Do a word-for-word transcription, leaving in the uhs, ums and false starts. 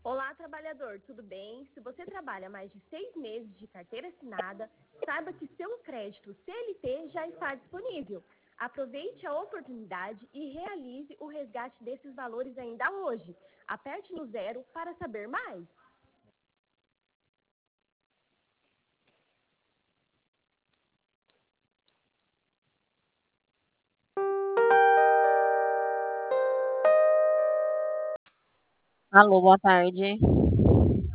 Olá, trabalhador, tudo bem? Se você trabalha mais de seis meses de carteira assinada, saiba que seu crédito C L T já está disponível. Aproveite a oportunidade e realize o resgate desses valores ainda hoje. Aperte no zero para saber mais. Alô, boa tarde.